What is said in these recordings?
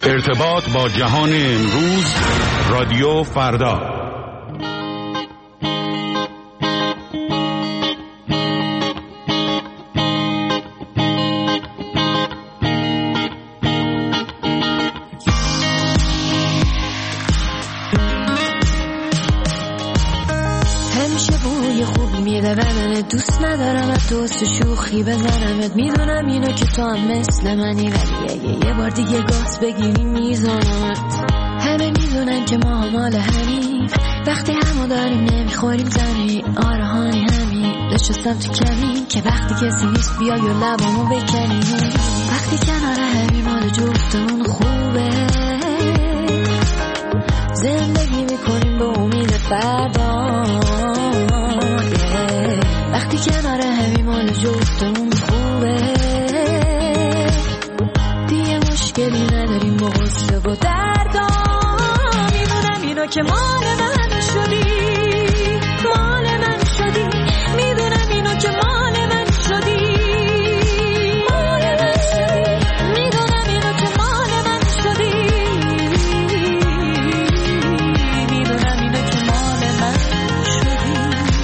ارتباط با جهان امروز، رادیو فردا. دوست ندارم دوست شوخی بزنمت، میدونم اینو که تو هم مثل منی، ولی یه بار دیگه گاز بگیری میزنمت. همه میدونن که ما مال همین، وقتی همو داریم نمیخوریم زمین. آره هانی همین، نشستم تو کمین که وقتی کسی نیست بیای و لبامو بکنی. وقتی کنار همین مال جفتمون خوبه، زندگی میکنیم به امید فردا. وقتی کنار همی مال جفتمون خوبه، دیگه مشکلی نداریم با غصه و دردا. میدونم اینو که مال من شدی، مال من شدی. میدونم اینو که مال من شدی، مال من شدی. میدونم اینو که مال من شدی، میدونم اینو که مال من شدی.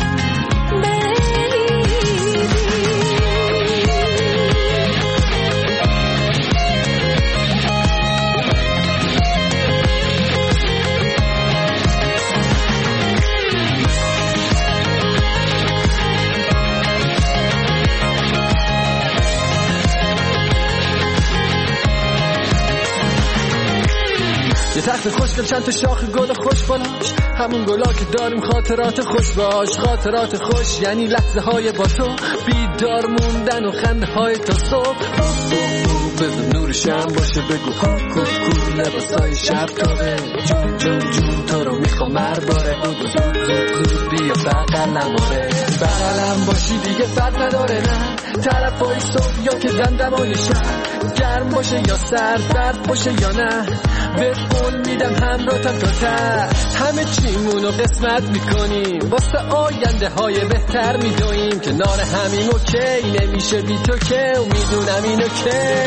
یه تخت خوشگل چند تا شاخ گل خوش بالاش، همون گلا که داریم خاطرات خوش باش. خاطرات خوش یعنی لحظه های با تو، بیدار موندن و خنده های تا صبح. بذار نور شم باشه بگو کو لباسای شب تابه. جون جون جون تو رو میخوام مرباره، زود بیا بغلم باشی دیگه بد نداره. نه طرفای صبح یا که دمدمای شب، گرم باشه یا سرد باشه یا نه، به قول میدم همراهتم تا ته. همه چیمونو قسمت میکنیم، واسه آینده های بهتر میدویم. کنار همیم اوکی نمیشه بی تو که، و میدونم اینو که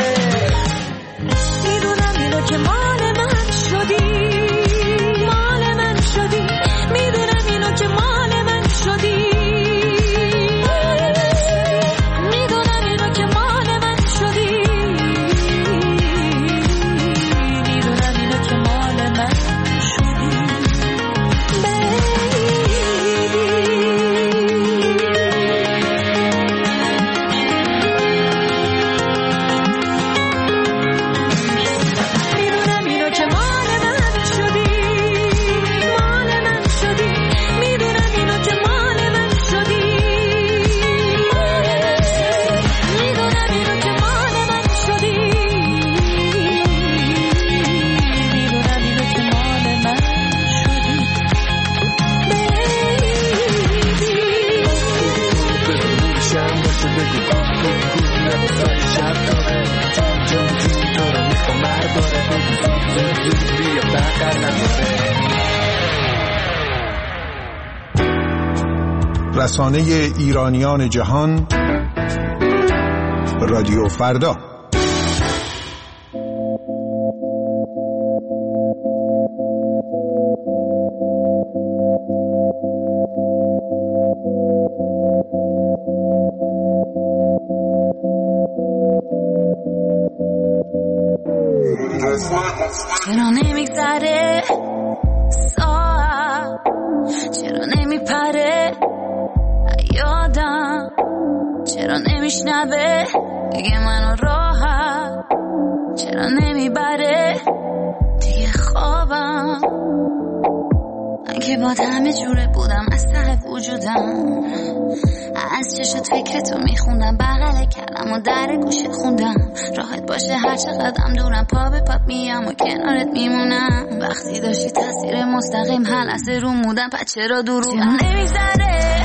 مال من شدی، مال من شدی. میدونم اینو که مال من شدی، میدونم اینو که مال من شدی. میدونم اینو که مال من شدی. رسانه ایرانیان جهان، رادیو فردا. چرا نمیگذره ساعت، چرا نمیپره یادم، چرا نمیشنوه دیگه منو راحت، چرا نمیبره دیگه خوابم. من که با همه جوره بودم از ته وجودم، از چشت فکرتو میخوندم، بغل کردم و در گوشه خوندم. راحت باشه هر چقدرم دورم، پا به پا میام و کنارت میمونم. وقتی داشتی تاثیر مستقیم هر لحظه رو مودم، پس چرا دروغم نمیذاره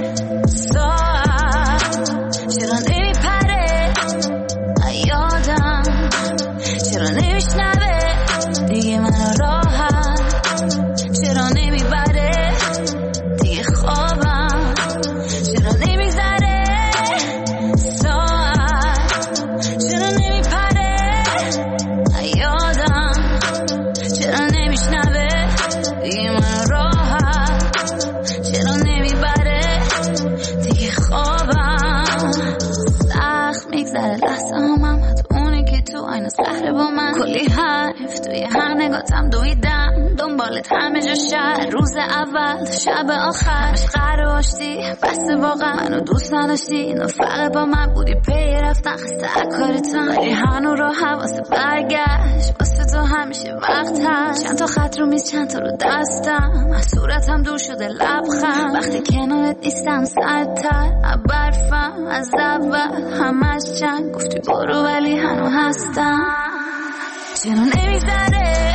ساعت، چرا نمیپره یادم، چرا نمیشنوه دیگه منو راحت، چرا نمیبره دیگه خوابم، چرا نمیگذره ساعت، چرا نمیپره یادم، پایین از قهر با من کلی حرف توی هر نگاتم دویدم دنبالت همه جا شهر روز اول شب آخر قهر باشتی بسته واقعا منو دوست نداشتی اینو فرق با من بودی پی رفتن خسته کارتم ولی هنو را حواسه برگشت واسه تو همیشه وقت هست چند تا خط رو میز چند تا رو دستم از صورتم دور شده لبخند وقتی کنارت نیستم سردتر برفم از اول همش چند گفتی برو ولی هنو هستم چرا نمیذاره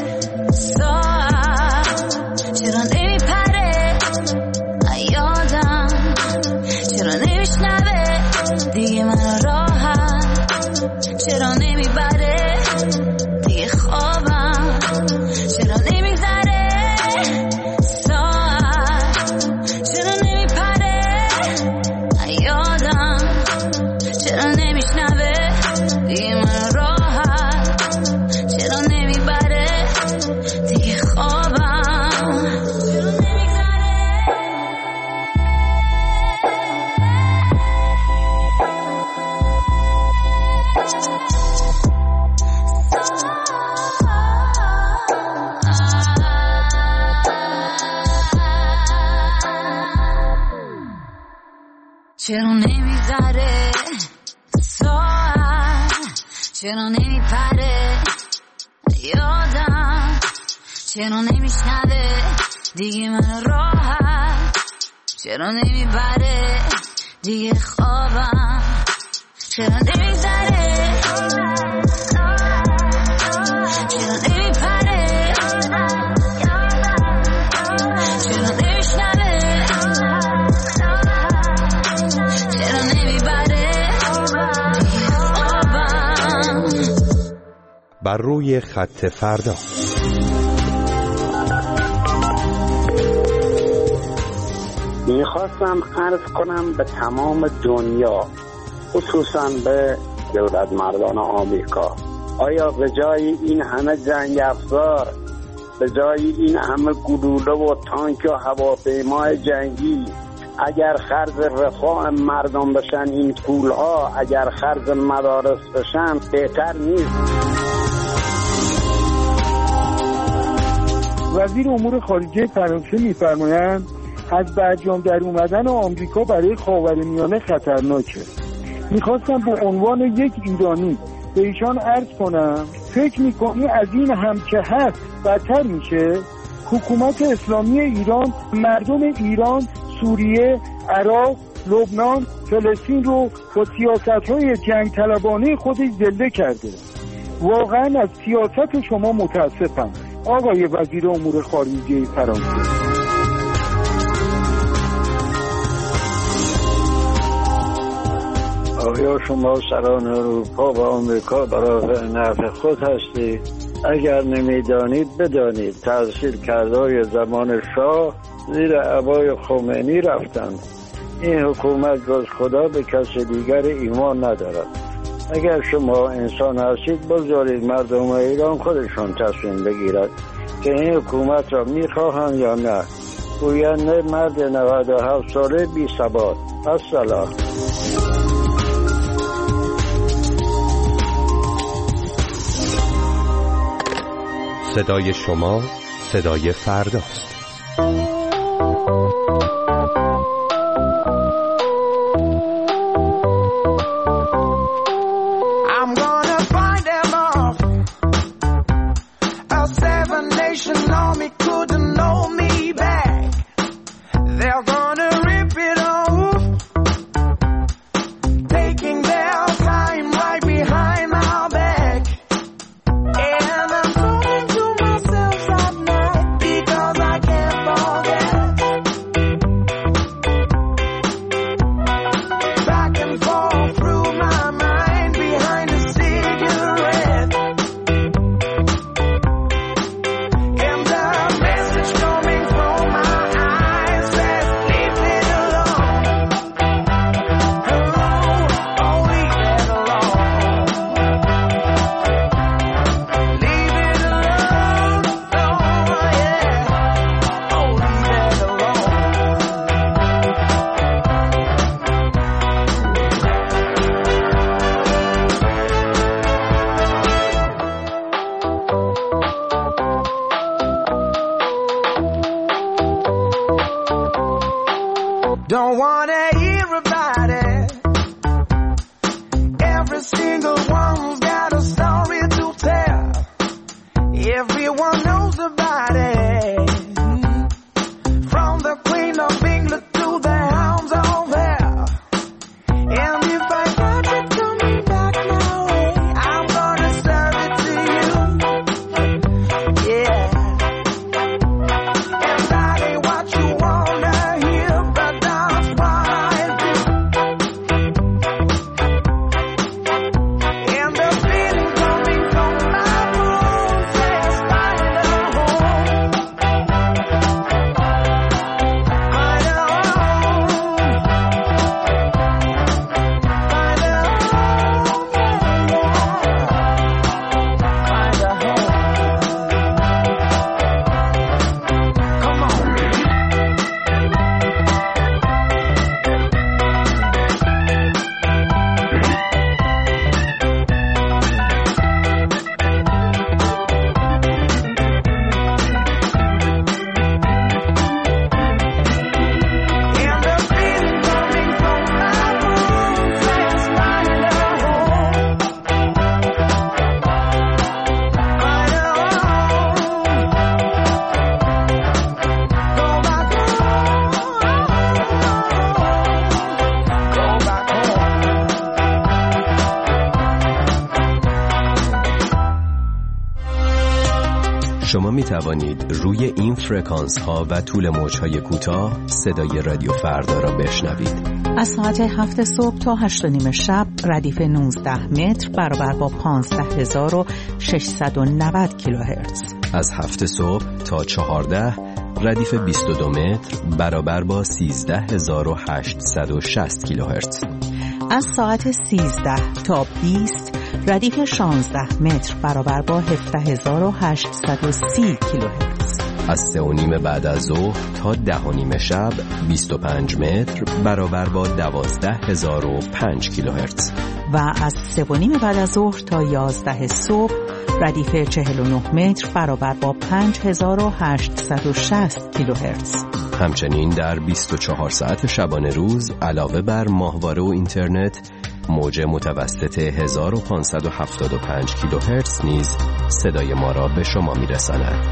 ساعت چرا نمیپره یادم چرا نمیشنوه دیگه من راحت چرا نمیبره دیگه خوابم چرا نمیذاره ساعت چرا نمیپره یادم چرا نمیشنوه دیگه من راحت چرا نمیبره دیگه خوابم چرا نمیذاره ساعت چرا نمیپره یادم چرا نمیشنوه دیگه من راحت چرا نمیبره دیگه خوابم چرا نمیذاره چرا نمیپره چرا نمیشنوه چرا نمیبره دیگه خوابم بر روی خط فردا. میخواستم عرض کنم به تمام دنیا خصوصا به دولت مردان آمریکا آیا به جای این همه جنگ افزار به جای این همه گلوله و تانک و هواپیمای جنگی اگر خرج رفاه مردم بشن این پولها اگر خرج مدارس بشن بهتر نیست؟ وزیر امور خارجه فرانسه می‌فرمایند از برجام در اومدن آمریکا برای خاورمیانه خطرناکه. میخواستم به عنوان یک ایرانی به ایشان عرض کنم فکر میکنی از این هم که هست بدتر میشه؟ حکومت اسلامی ایران مردم ایران، سوریه، عراق، لبنان، فلسطین رو با سیاست‌های جنگ طلبانه خودش زنده کرده. واقعا از سیاست شما متاسفم آقای وزیر امور خارجه فرانسه. آیا شما سران اروپا و آمریکا برای نفع خود هستید؟ اگر نمیدانید بدانید تحصیل کردهای زمان شاه زیر عبای خمینی رفتند. این حکومت جز خدا به کسی دیگر ایمان ندارد. اگر شما انسان هستید بگذارید مردم ایران خودشون تصمیم بگیرد که این حکومت را میخواهند یا نه. گوینده مرد 97 ساله بی ثبات. السلام. صدای شما صدای فرداست. I شما می توانید روی این فرکانس ها و طول موج های کوتاه صدای رادیو فردا را بشنوید. از ساعت 7 صبح تا 8 و نیم شب ردیف 19 متر برابر با 15690 کیلوهرتز. از 7 صبح تا 14 ردیف 22 متر برابر با 13860 کیلوهرتز. از ساعت 13 تا 20 ردیف 16 متر برابر با 17830 کیلوهرتز. از 3:30 بعد از ظهر تا 10:30 شب 25 متر برابر با 12005 کیلوهرتز. و از 3:30 بعد از ظهر تا 11 صبح ردیف 49 متر برابر با 5860 کیلوهرتز. همچنین در 24 ساعت شبانه روز علاوه بر ماهواره و اینترنت موج متوسط 1575 کیلوهرتز نیز صدای ما را به شما میرساند.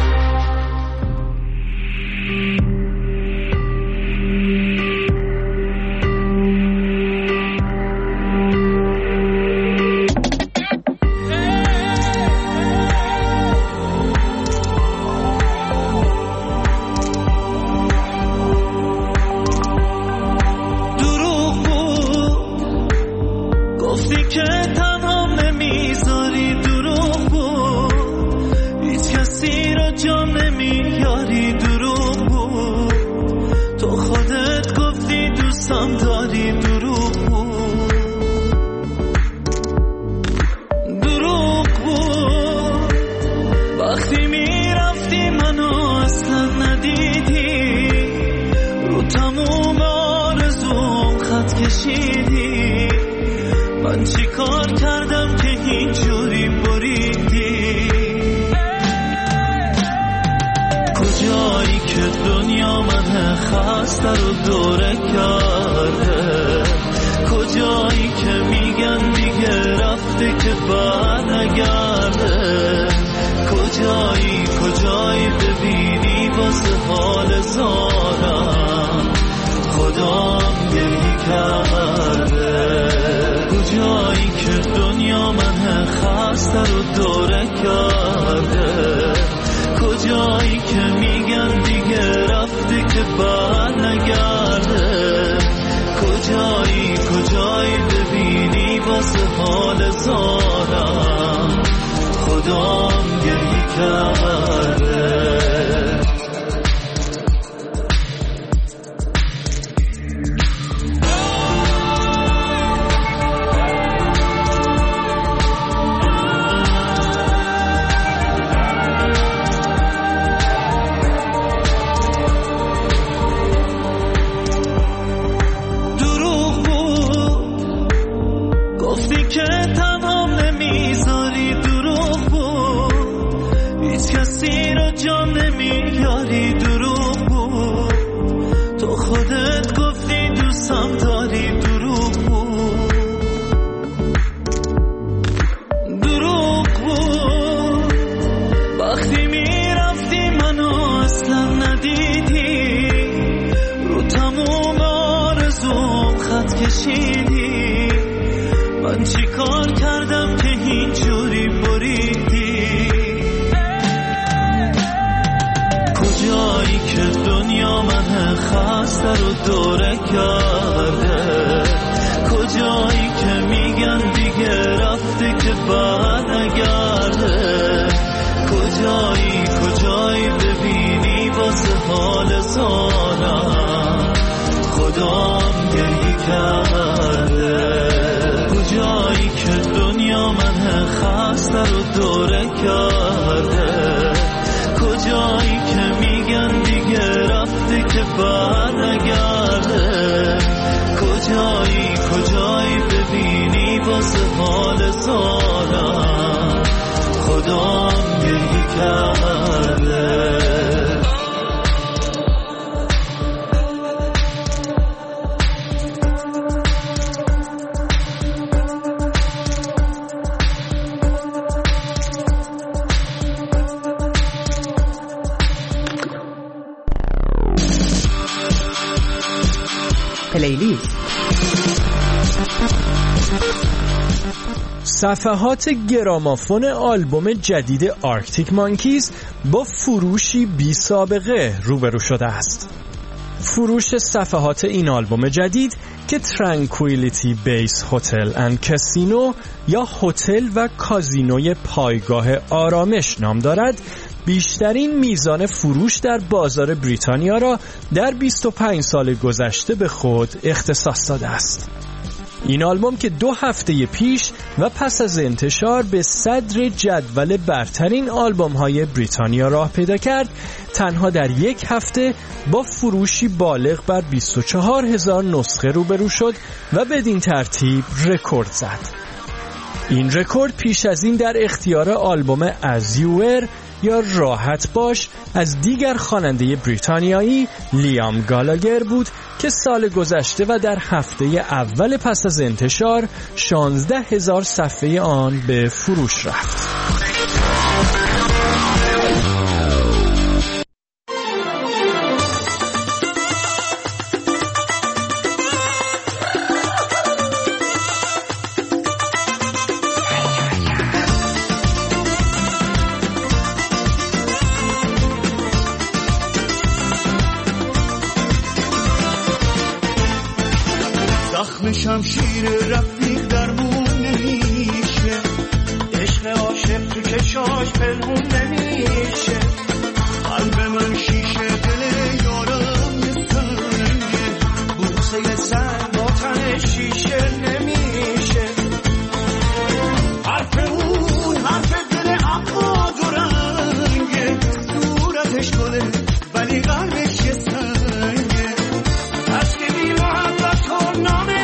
من چی کار کردم که اینجوری بریدی؟ کجایی که دنیا من خسته رو دوره کرده؟ کجایی که میگن دیگه رفته که بعد نگرده؟ کجایی ببینی واسه حال زارم خدام گریه کرده؟ کجایی که دنیا من خسته رو دوره کرده؟ کجایی که میگن دیگه رفته که بعد نگرده؟ کجایی ببینی واسه حال زارم خدام گریه کرده؟ من چی کار کردم که اینجوری بریدی؟ کجایی که دنیا من خسته رو دوره کرده؟ کجایی که میگن دیگه رفته که بعد نگرده؟ کجایی ببینی واسه حال زارم خدام گریه کرده؟ کجایی که دنیا من خسته رو دوره کرده؟ کجایی که میگن دیگه رفته که بعد نگرده؟ کجایی ببینی واسه حال زارم خدام گریه کرده؟ پلیلیست صفحات گرامافون آلبوم جدید آرکتیک مانکیز با فروشی بی سابقه روبرو شده است. فروش صفحات این آلبوم جدید که ترانکویلیتی بیس هتل اند کاسینو یا هتل و کازینوی پایگاه آرامش نام دارد، بیشترین میزان فروش در بازار بریتانیا را در 25 سال گذشته به خود اختصاص داده است. این آلبوم که 2 هفته پیش و پس از انتشار به صدر جدول برترین آلبوم‌های بریتانیا راه پیدا کرد، تنها در 1 هفته با فروشی بالغ بر 24,000 نسخه روبرو شد و بدین ترتیب رکورد زد. این رکورد پیش از این در اختیار آلبوم As You Were یا راحت باش از دیگر خواننده بریتانیایی لیام گالاگر بود که سال گذشته و در هفته اول پس از انتشار 16,000 صفحه آن به فروش رفت. شمشیر رفیق درمون نمیشه، عشق عاشق تو چشاش پنهون نمیشه. قلب من شیشه، دل یارم یه سنگه، بوسه سنگ با تن شیشه نمیشه. حرف اون حرف دل عقاد و رنگه، صورتش گله ولی قلبش یه سنگه. از که بی محبت و نامه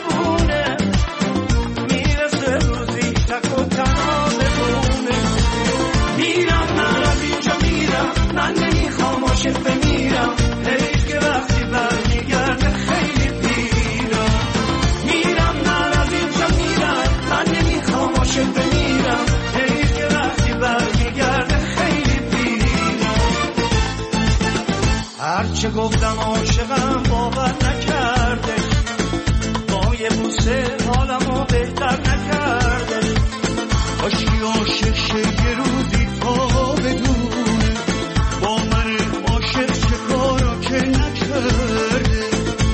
بمیرم، حیف که وقتی برمیگرده خیلی پیرم. میرم من از اینجا میرم، من نمیخوام عاشق بمیرم، حیف که وقتی برمیگرده خیلی پیرم. هرچه گفتم عاشقم باور نکرده، با یه بوسه حالمو بهتر نکرده. کاشکی عاشق شه یه روزی تا بدونه با من چه کارا که نکرده.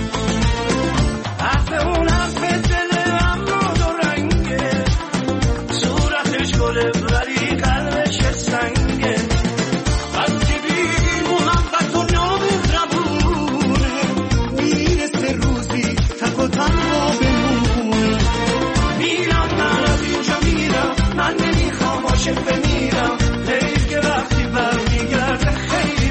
حرف اون حرف دل عماد و رنگه، صورتش گله ولی قلبش سنگه. از که بی محبت و نام زبونه، میرسه روزی تک و تنها بمونه. میرم من از اینجا میرم، من نمیخوام عاشق بمیرم، حیف که وقتی برمیگرده خیلی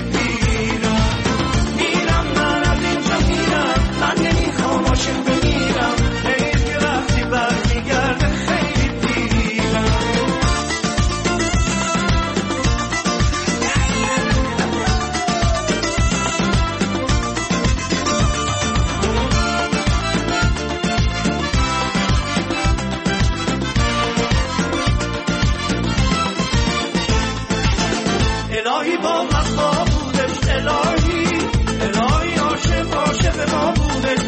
عاشق بمیرم، حیف که وقتی برمیگرده خیلی پیرم. الهی با وفا بودش، الهی الهی عاشق ما بودش،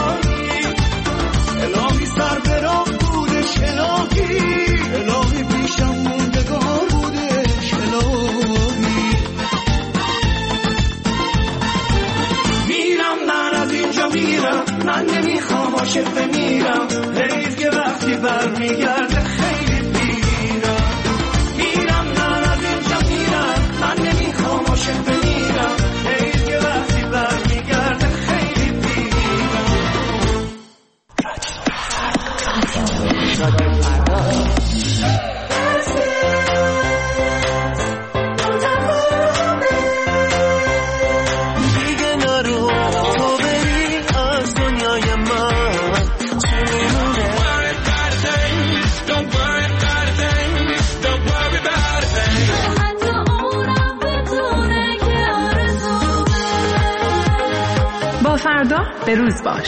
الهی سر به راه بودش، الهی پیشم موندگار بودش، الهی. میرم من از اینجا میرم، من نمیخوام عاشق بمیرم، حیف که وقتی برمیگرده خیلی پیرم. میرم من از اینجا میرم، من نمیخوام عاشق بمیرم، حیف که وقتی برمیگرده خیلی پیرم. دیگه نرو تو بری از دنیای من، با فردا به روز باش.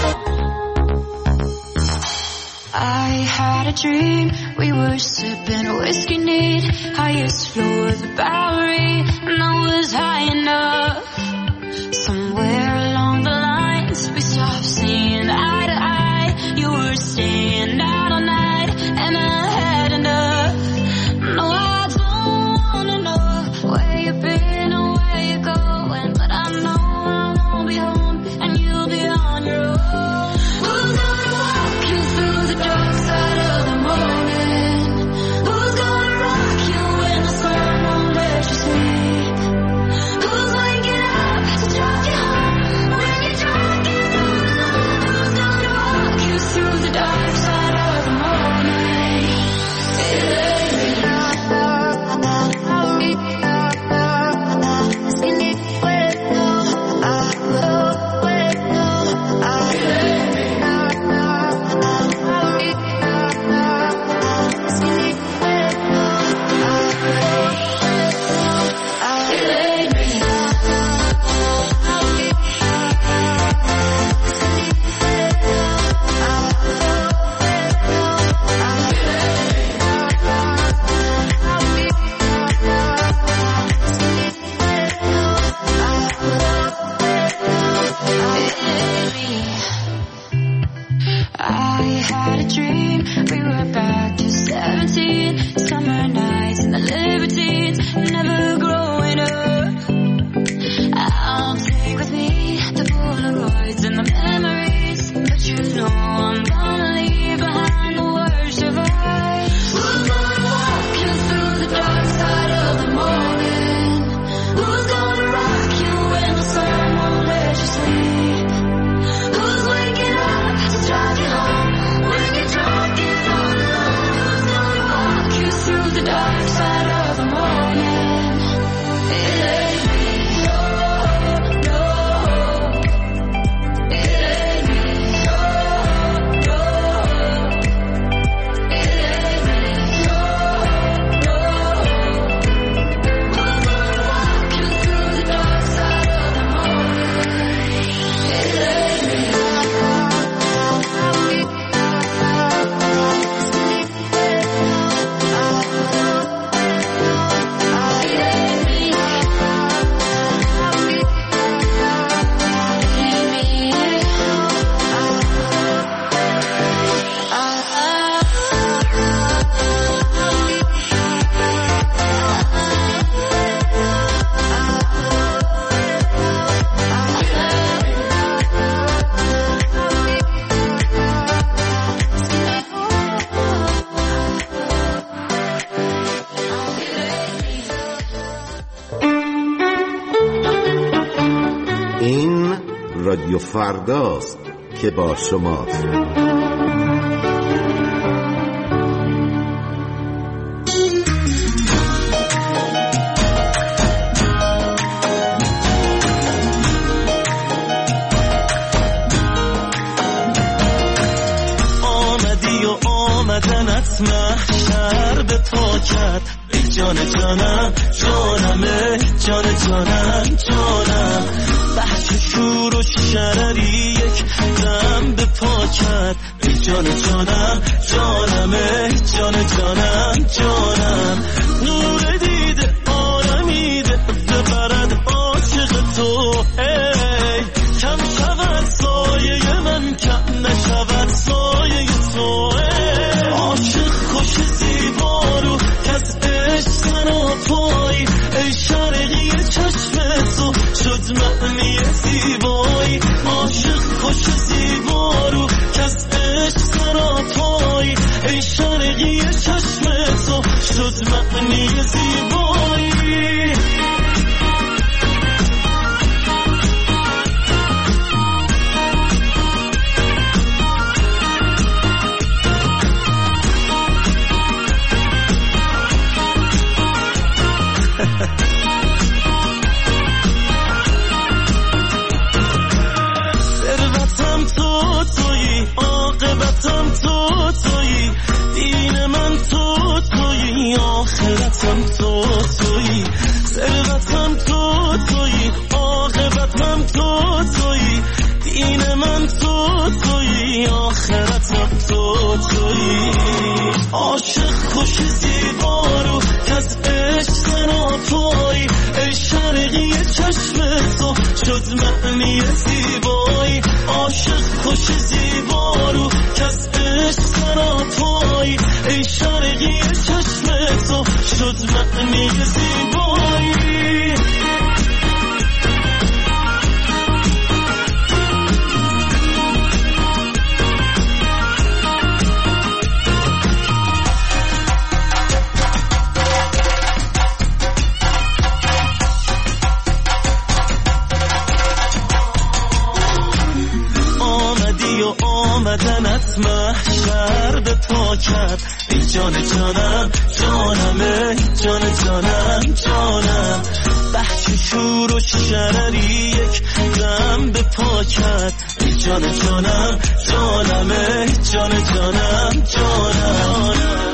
I had a dream, we were sipping a whiskey neat, highest floor of the Bowery, and I was high enough. Somewhere along the lines, we stopped seeing eye to eye. You were staying out all night, and I رادیو فرداست که با شماست. آمدنت محشر به پا کرد ای جان جانم جانم جان جانم جانم بحث شور و شرری یک دم به پا کرد ای جان جانم جانم جان جانم جانم نور دیده آرمیده ببرد عاشق تو ای کم شود سایه من کم نشود سایه تو عاشق خوش زیبارو کس عشق سراپایی ای شرقی چشم تو شد معنی زیبایی عاشق خوش زیبارو کس عشق سراپایی ای شرقی چشم تو شد معنی زیبایی ثروتم تو تویی عاقبتم تو تویی دین من تو تویی آخرتم تو تویی ثروتم تو تویی عاقبتم تو تویی دین من تو تویی آخرتم تو تویی عاشق خوش زیبارو کس عشق سراپایی ای شرقی چشم تو شد معنی زیبایی عاشق خوش زیبارو کس عشق سراپایی ای شرقی چشم تو شد معنی زیبایی آمدنت محشر به پا کرد ای جان جانم جانم جان جانم جانم بحث شور و شرری یک دم به پا کرد ای جان جانم جانم جان جانم جانم